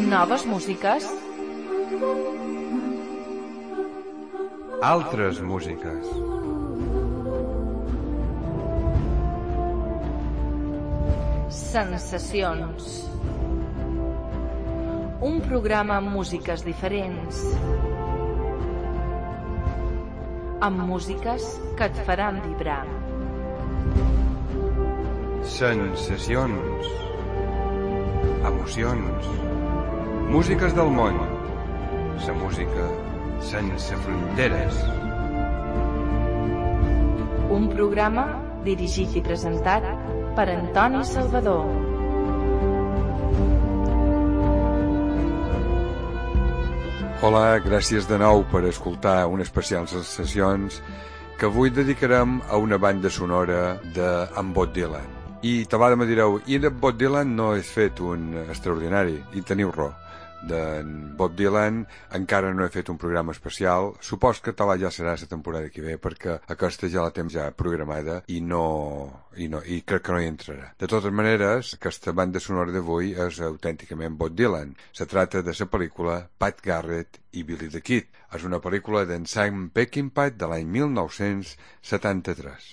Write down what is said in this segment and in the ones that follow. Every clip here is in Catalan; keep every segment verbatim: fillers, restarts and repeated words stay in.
Noves músiques. Altres músiques. Sensacions. Un programa amb músiques diferents. Amb músiques que et faran vibrar. Sensacions. Emocions. Músiques del món. La música sense fronteres. Un programa dirigit i presentat per Antoni Salvador. Hola, gràcies de nou per escoltar un especial Sensacions que avui dedicarem a una banda sonora d'en Bob Dylan. I tabada me direu, i de Bob Dylan no he fet un extraordinari, i teniu raó. D'en Bob Dylan encara no he fet un programa especial. Supos que tal ja serà la temporada que ve, perquè aquesta ja la temps ja programada i no, i no i crec que no hi entrarà. De totes maneres, aquesta banda sonora d'avui és autènticament Bob Dylan. Se trata de la pel·lícula Pat Garrett i Billy the Kid. És una pel·lícula d'en Sam Peckinpah de l'any mil nou-cents setanta-tres.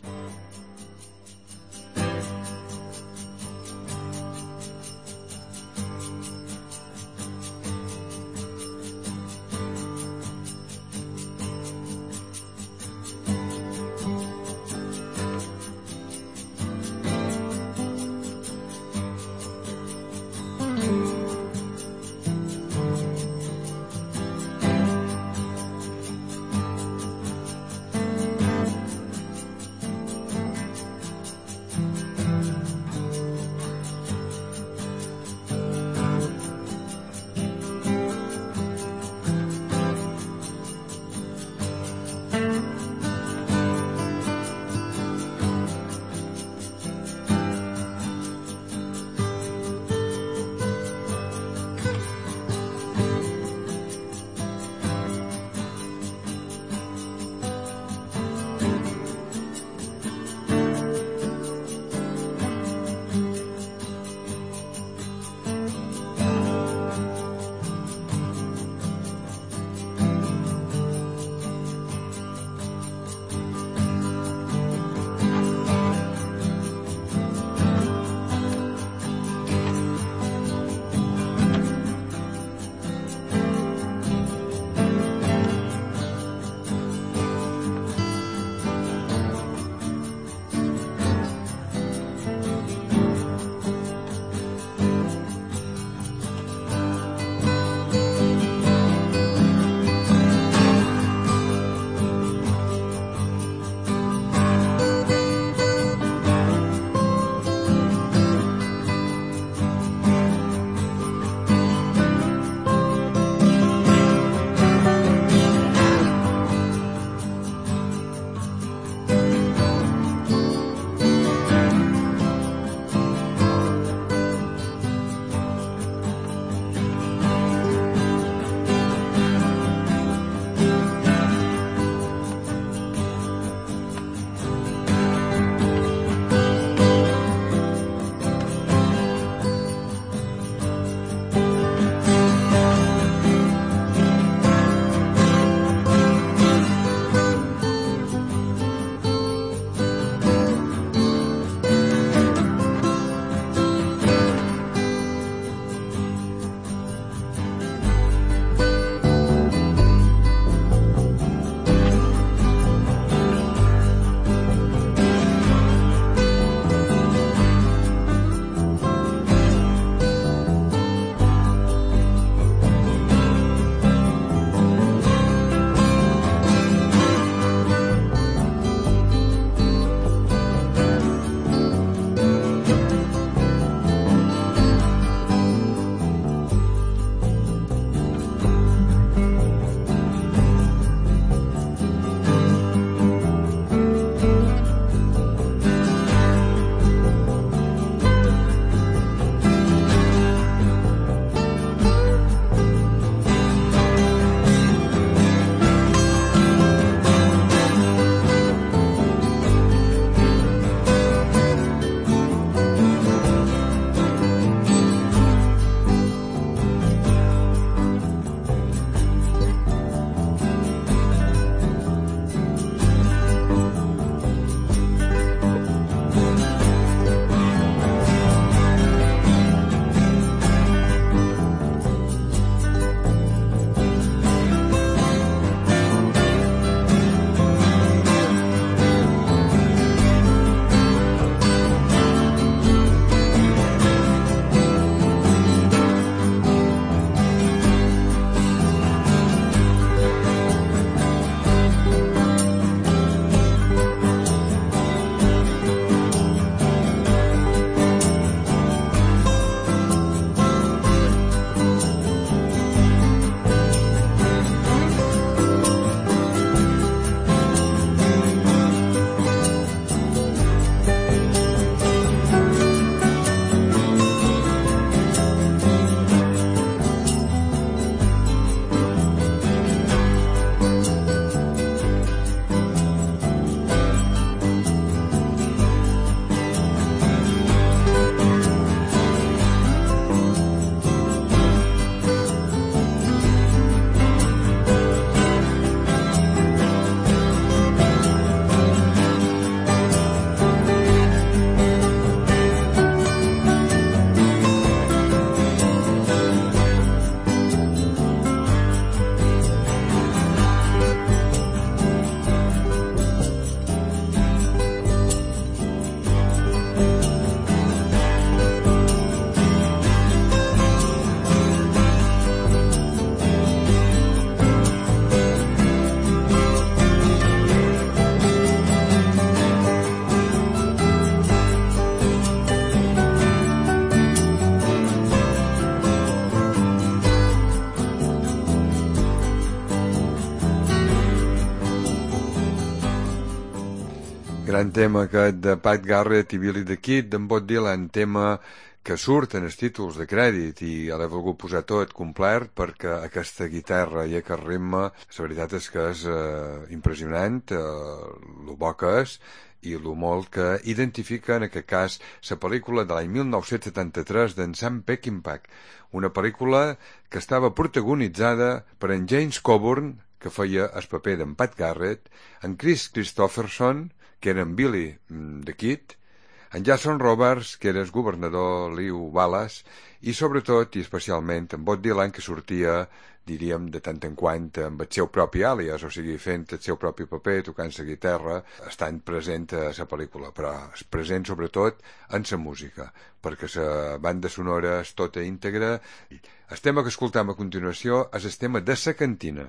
gran tema aquest de Pat Garrett i Billy the Kid d'en Bob Dylan, tema que surt en els títols de crèdit i l'he volgut posar tot complet perquè aquesta guitarra i aquest ritme, la veritat és que és eh, impressionant, eh, el bo que és i el molt que identifica en aquest cas la pel·lícula de l'any mil nou-cents setanta-tres d'en Sam Peckinpah, una pel·lícula que estava protagonitzada per en James Coburn, que feia el paper d'en Pat Garrett, en Chris Christopherson, que era en Billy the Kid, en Jason Robards, que era el governador Lew Wallace, i sobretot i especialment en Bob Dylan, que sortia, diríem, de tant en quant amb el seu propi àlies, o sigui, fent el seu propi paper, tocant la guitarra, estant present a la pel·lícula, però present sobretot en la música, perquè la banda sonora és tota íntegra. El tema que escoltam a continuació és el tema de la cantina.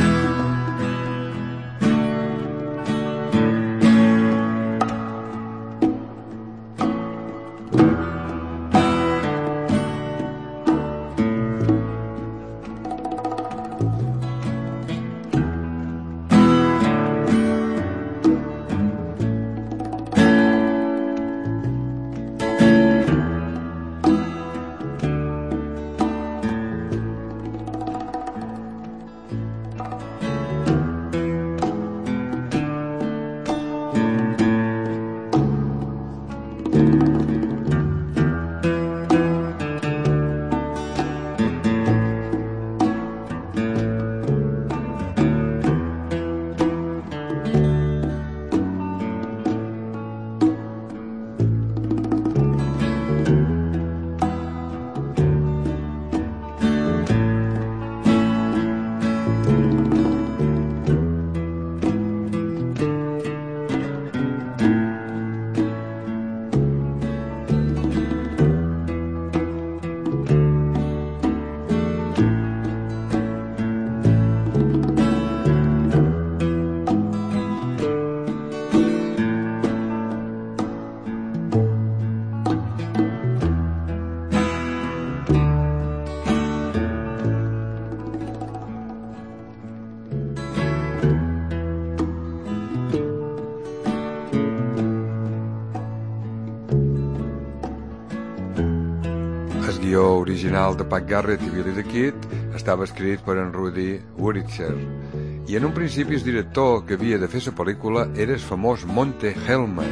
Original de Pat Garrett i Billy the Kid estava escrit per en Rudy Wurlitzer i en un principi el director que havia de fer la pel·lícula era el famós Monte Hellman.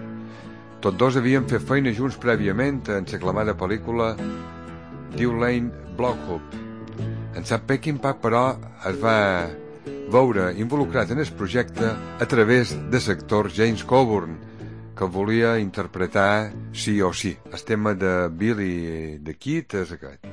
Tots dos havien fet feina junts prèviament en l'aclamada pel·lícula Deuline Block-Up. En Sam Peckinpah, però, es va veure involucrat en el projecte a través de l'actor James Coburn, que volia interpretar sí o sí. El tema de Billy the Kid és aquest.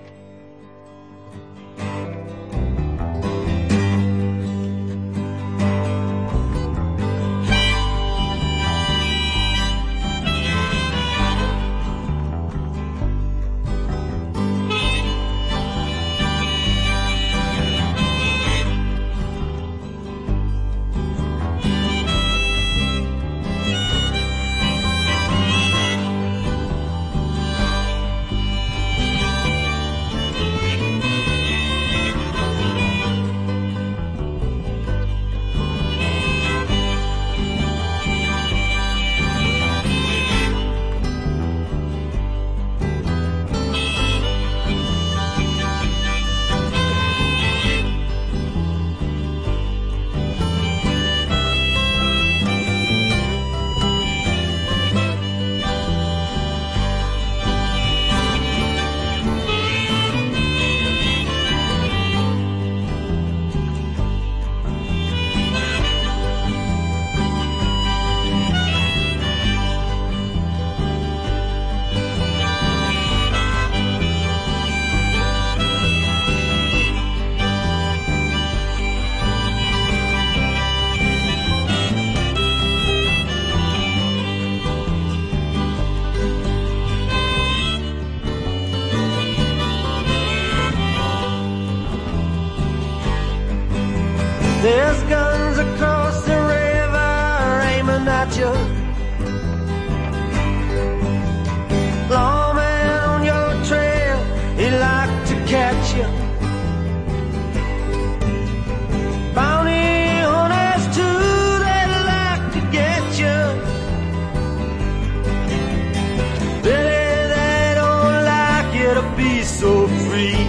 be so free.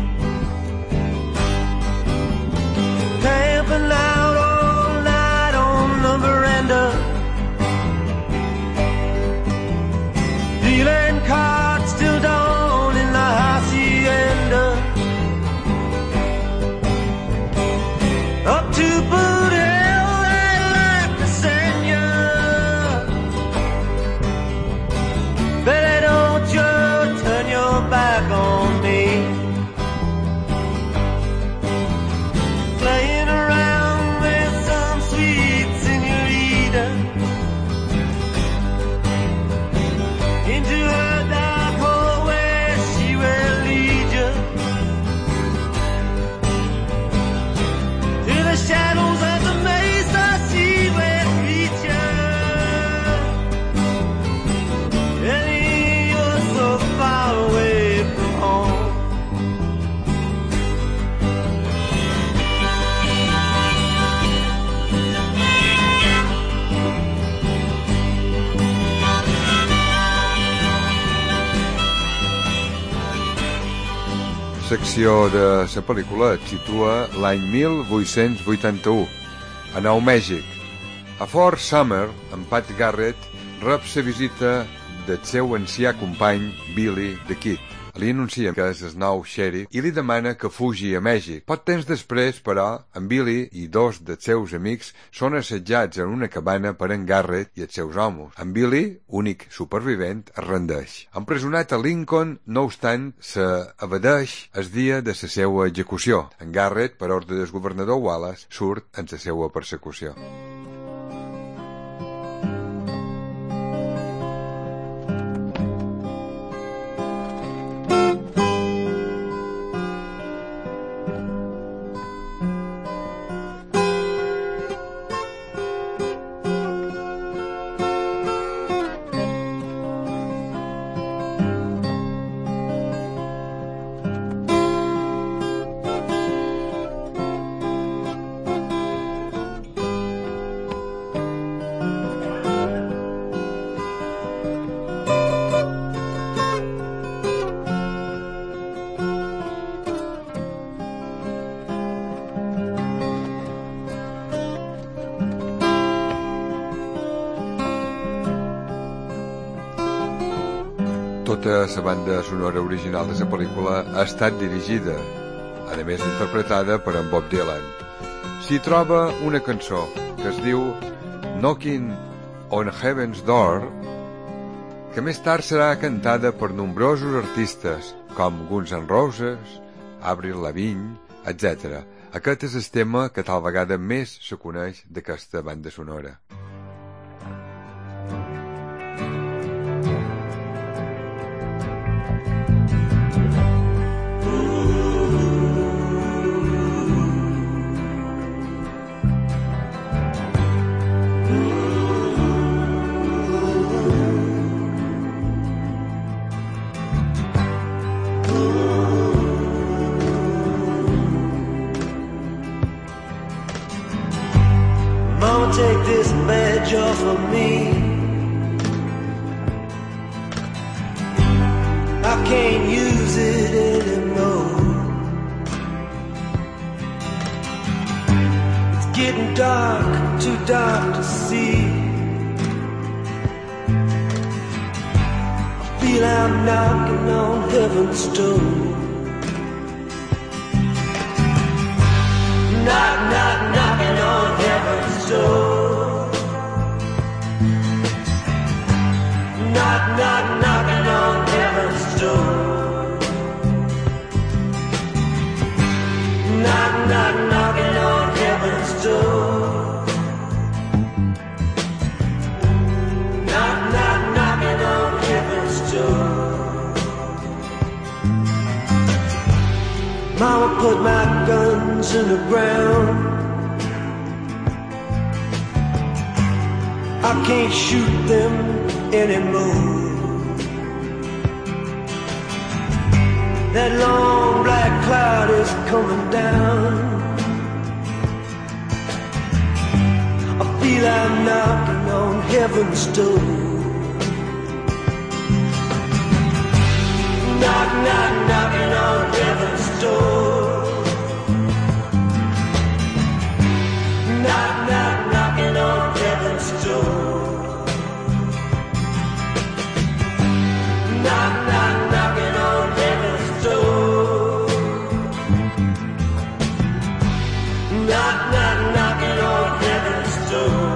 Camping out all night on the veranda, dealing cards till dawn in the hacienda. Up to Boot Hill, I'd like to send you, but don't you turn your back on me. Playing around with some sweet senorita into a dark hole where she will lead you to the shadows of the mesa. She will reach you, and you're so far away from home. Secció de la pel·lícula et situa l'any mil vuit-cents vuitanta-u, a Nou Mèxic. A Fort Summer, en Pat Garrett rep la visita del seu ancià company Billy the Kid. Li anuncia que és el nou xèrif i li demana que fugi a Mèxic. Poc temps després, però, en Billy i dos dels seus amics són assetjats en una cabana per en Garrett i els seus homes. En Billy, únic supervivent, es rendeix. Empresonat a Lincoln, no obstant, s'evadeix el dia de la seva execució. En Garrett, per ordre del governador Wallace, surt en la seva persecució. Tota la banda sonora original de la pel·lícula ha estat dirigida, a més interpretada per en Bob Dylan. S'hi troba una cançó que es diu Knocking on Heaven's Door, que més tard serà cantada per nombrosos artistes com Guns N' Roses, Avril Lavigne, etcètera. Aquest és el tema que tal vegada més se coneix d'aquesta banda sonora. Take this badge off of me. I can't use it anymore. It's getting dark, too dark to see. I feel I'm knocking on heaven's door. Knock, knock, knocking on heaven's door. Knock, knock, knocking on heaven's door. Knock, knock, knocking on heaven's door. Knock, knock, knocking on heaven's door. Mama put my guns in the ground. I can't shoot them anymore. That long black cloud is coming down. I feel I'm knocking on heaven's door. Knock, knock, knocking on heaven's door. Knock, knock, knocking on heaven's door. Knock, knock, knocking on heaven's door. Knock, knock, knocking on heaven's door.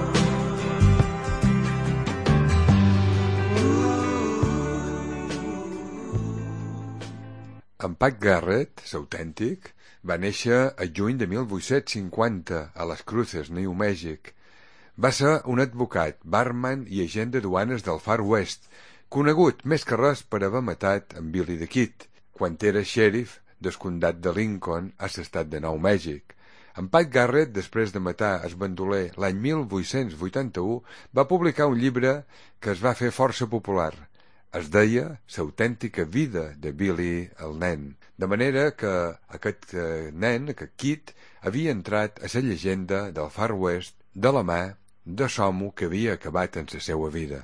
En Pat Garrett, l'autèntic, va néixer a juny de mil vuit-cents cinquanta a Las Cruces, New Mexico. Va ser un advocat, barman i agent de duanes del Far West, conegut més que res per haver matat en Billy the Kid, quan era xèrif del comtat de Lincoln a l'estat de Nou Mèxic. En Pat Garrett, després de matar el bandoler l'any mil vuit-cents vuitanta-u, va publicar un llibre que es va fer força popular. Es deia L'autèntica vida de Billy el nen, de manera que aquest eh, nen, aquest Kid, havia entrat a la llegenda del Far West de la mà de l'home que havia acabat en la seva vida.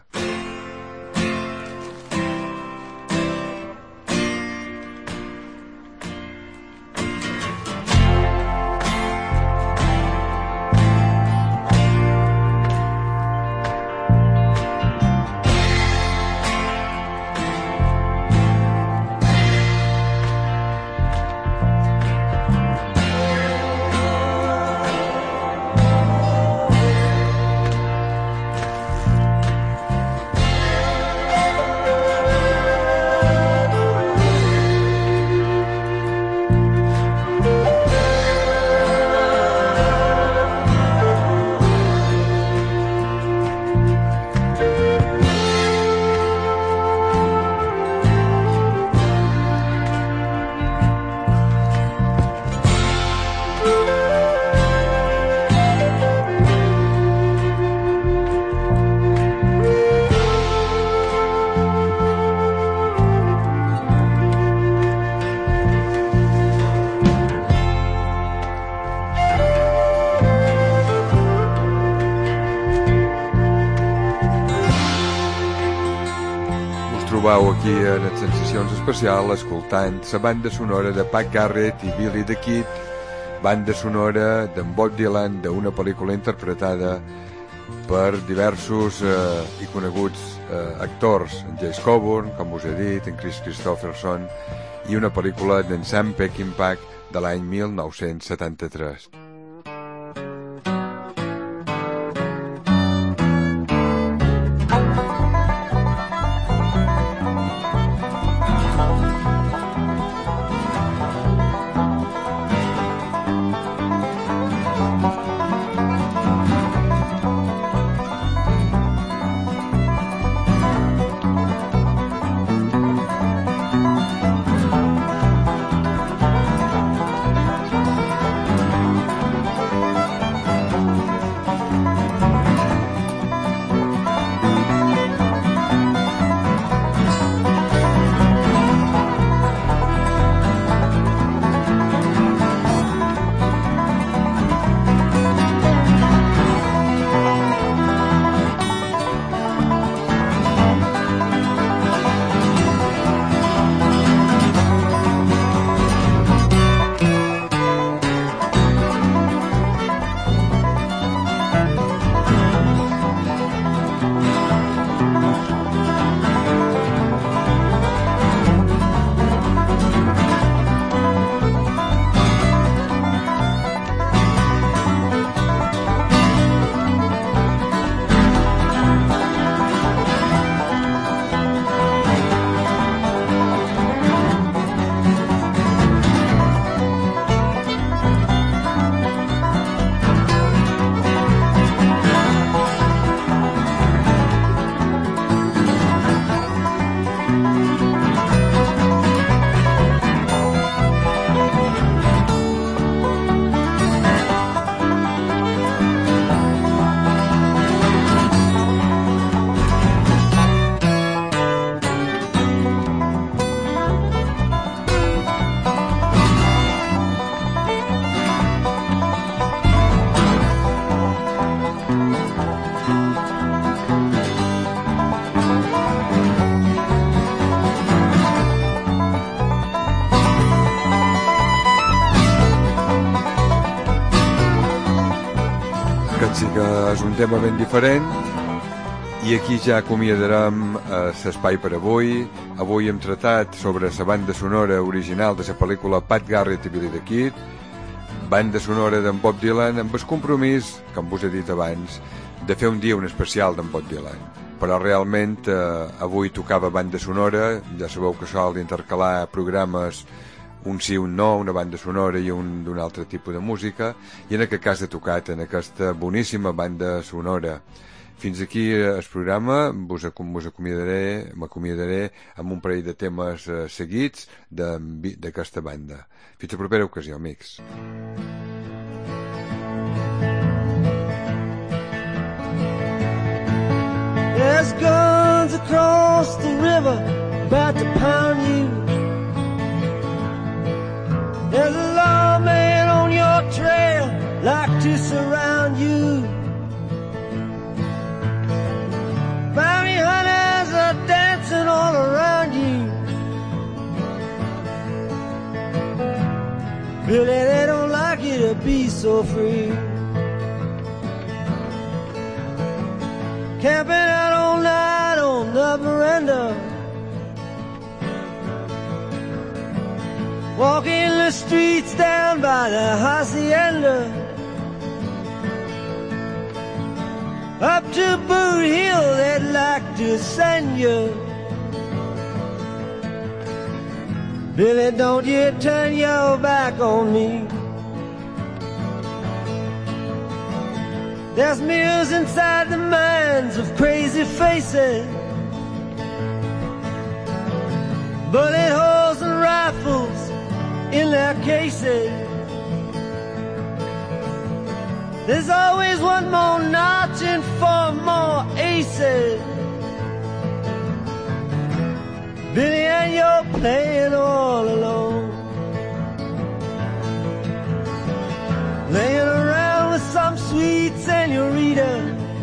Trobau aquí en les sensacions especials escoltant la banda sonora de Pat Garrett i Billy the Kid, banda sonora d'en Bob Dylan d'una pel·lícula interpretada per diversos eh, i coneguts eh, actors, en James Coburn, com us he dit, en Chris Christopherson, i una pel·lícula d'en Sam Peckinpah de l'any mil nou-cents setanta-tres. Aquest sí que és un tema ben diferent i aquí ja acomiadarem eh, l'espai per avui. Avui hem tratat sobre la banda sonora original de la pel·lícula Pat Garrett i Billy the Kid, banda sonora d'en Bob Dylan, amb el compromís, com vos he dit abans, de fer un dia un especial d'en Bob Dylan. Però realment eh, avui tocava banda sonora, ja sabeu que sol intercalar programes, un sí, un no, una banda sonora i un d'un altre tipus de música, i en aquest cas he tocat en aquesta boníssima banda sonora. Fins aquí el programa, vos, vos acomiadaré, m'acomiadaré amb un parell de temes eh, seguits d'aquesta banda. Fins a propera ocasió, amics. There's guns across the river about to pound you. There's a lawman on your trail like to surround you. Bounty hunters are dancing all around you. Billy, they don't like you to be so free. Camping out all night on the veranda, walking the streets down by the hacienda, up to Boot Hill they'd like to send you. Billy, don't you turn your back on me. There's mirrors inside the minds of crazy faces, bullet holes and rifles in their cases. There's always one more notch and four more aces. Billy, and you're playing all alone, laying around with some sweet senorita.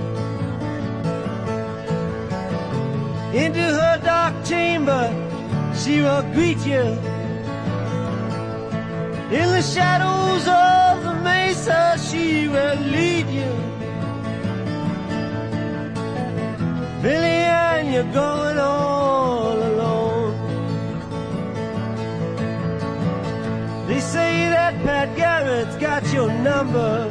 Into her dark chamber she will greet you. In the shadows of the mesa she will lead you. Billy, and you're going all alone. They say that Pat Garrett's got your number,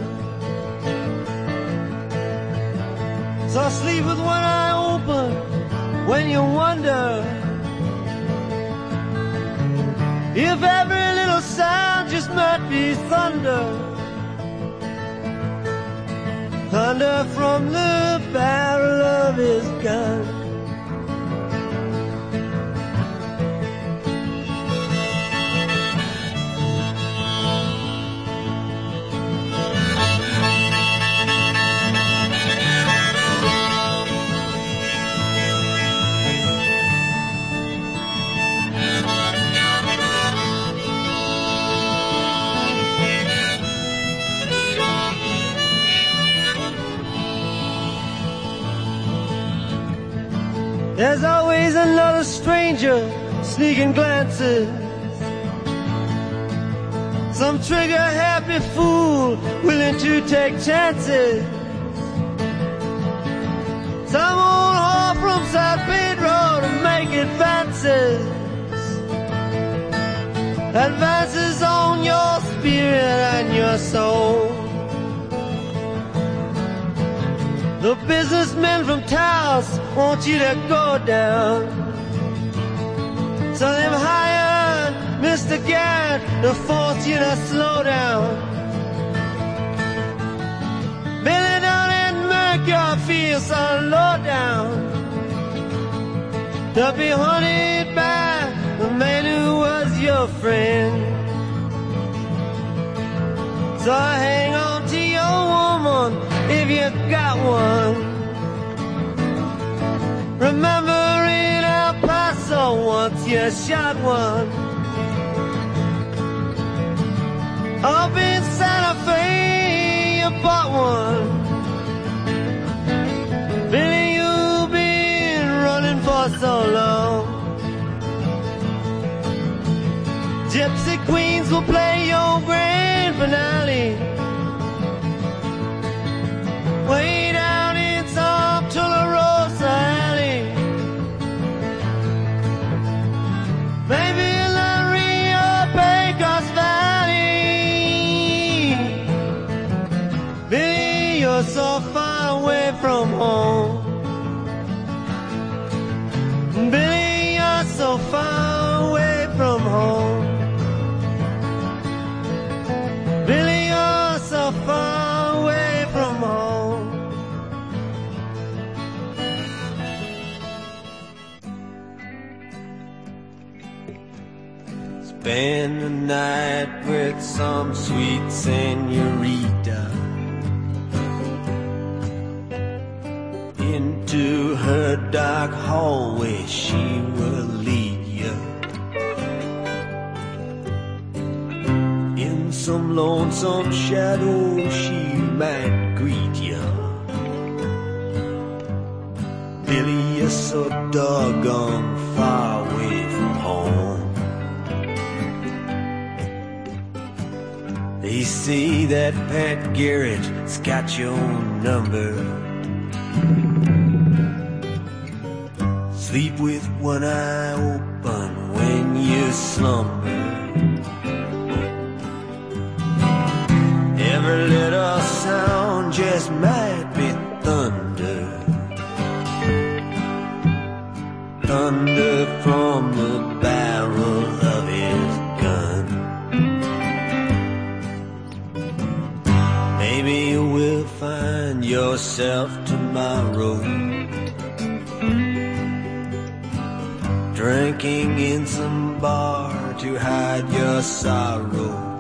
so sleep with one eye open when you wonder if every little sound just might be thunder. Thunder from the barrel of his gun. There's always another stranger sneaking glances, some trigger-happy fool willing to take chances, some old whore from South Pedro to make advances, advances on your spirit and your soul. The businessmen from Taos want you to go down, so them hired Mister Garrett to force you to slow down. Billy, don't let Mercury feel so low down, to be hunted by the man who was your friend. So hang on to your woman if you got one. Remember in El Paso once you shot one. Up in Santa Fe you bought one. Billy, you've been running for so long. Gypsy Queens will play your grand finale. spend the night with some sweet senorita. Into her dark hallway she will lead you. In some lonesome shadow she might greet you. Billy, you're so doggone far away from home. They say that Pat Garrett's got your number. Sleep with one eye open when you slumber. Every little sound just might be thunder. Thunder from the barrel of his gun. Maybe you will find yourself tomorrow drinking in some bar to hide your sorrow.